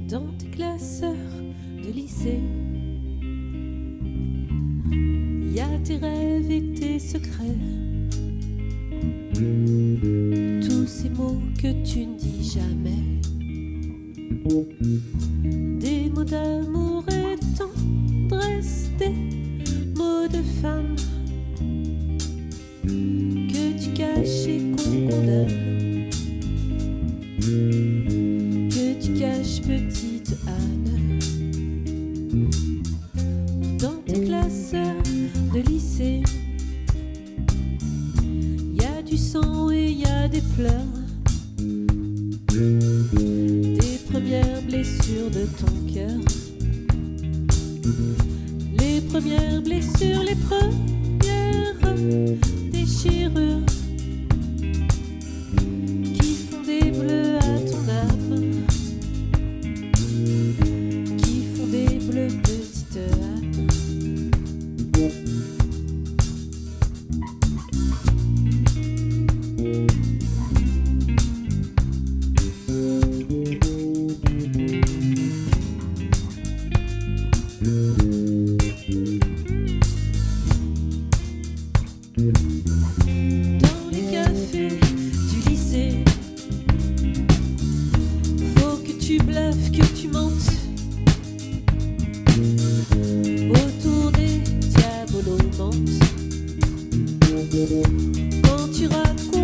dans tes classeurs de lycée. Y a tes rêves et tes secrets, tous ces mots que tu ne dis jamais, des mots d'amour et de tendresse, des mots de femme que tu caches et qu'on condamne, que tu caches, petite Anne, dans tes classeurs de lycée. Y a du sang et y a des pleurs, des premières blessures de ton cœur, les premières blessures, les premières déchirures qui font des bleus à ton âme, qui font des bleus, petite âme. Dans les cafés du lycée, faut que tu bluffes, que tu mentes autour des diabolomantes. Quand tu racontes